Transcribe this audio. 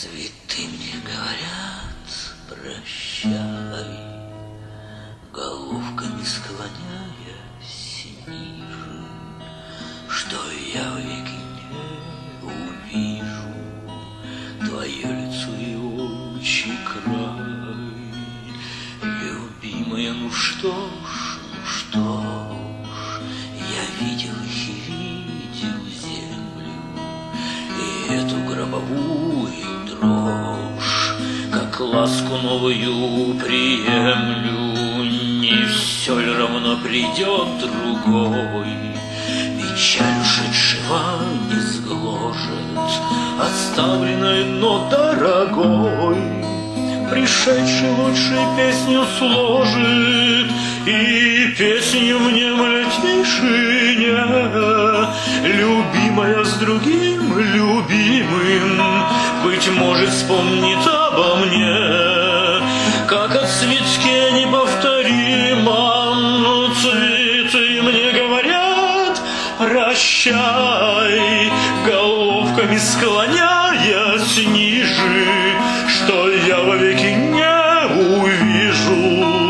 Цветы мне говорят, прощай, головками склоняясь ниже, что я веки не увижу твое лицо и очи край. Любимая, ну что ж, я видел их и видел землю, и эту гробовую дрожь, как ласку новую приемлю. Не все ли равно придет другой, печаль ушедшего не сгложит, оставленной, но дорогой. Пришедший лучшей песню сложит, и песню внемлет тишине. Любимая с другим любимым, быть может, вспомнит обо мне, как о цветке неповторимом. Цветы мне говорят, прощай, головками склоняясь ниже, что я вовеки не увижу